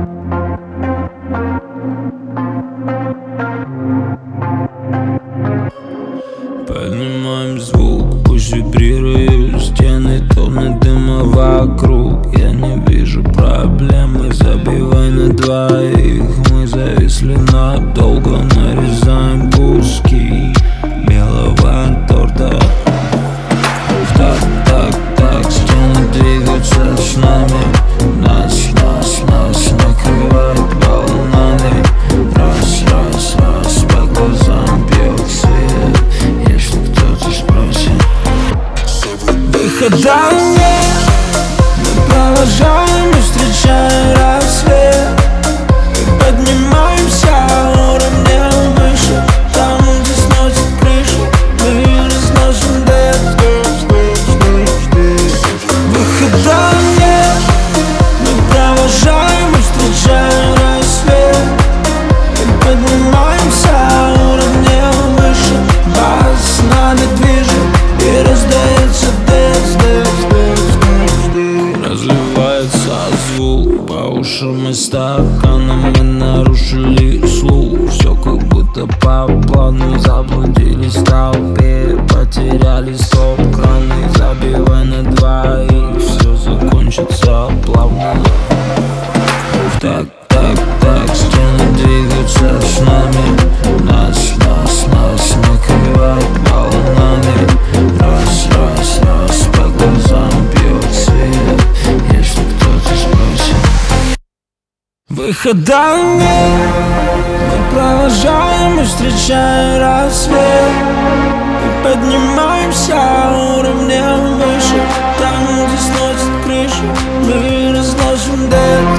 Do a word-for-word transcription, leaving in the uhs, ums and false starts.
Поднимаем звук, пусть вибрируют стены, тонны дыма вокруг. Я не вижу проблемы, забивай на двоих. Мы зависли надолго, нарезаем куски белого торта. Так, так, так, стены двигаются с нами. Нас, нас, нас накрывает волнами. Раз, раз, раз, по глазам бьет свет. Если кто-то спросит, выхода нет. Мы провожаем и встречаем рассвет. И поднимаемся уровнем выше. Там, где сносит крышу, мы разносим дверь. Выхода нет. Мы провожаем и встречаем рассвет. И поднимаемся уровнем выше. Бас нами движет и раздается дэнс, дэнс, дэнс, дэнс. Разливается звук по ушам и стаканам. Мы нарушили слух, все как будто по плану. Заблудились в толпе, потеряли стоп-краны. Забивай на двоих, все закончится плавно. Так, так, так, стены двигаются с нами. Нас, нас, нас накрывает волнами. Раз, раз, раз, по глазам бьет свет. Если кто-то спросит, выхода нет. Мы провожаем и встречаем рассвет. И поднимаемся уровнем выше. Там, где сносит крышу, мы разносим дверь.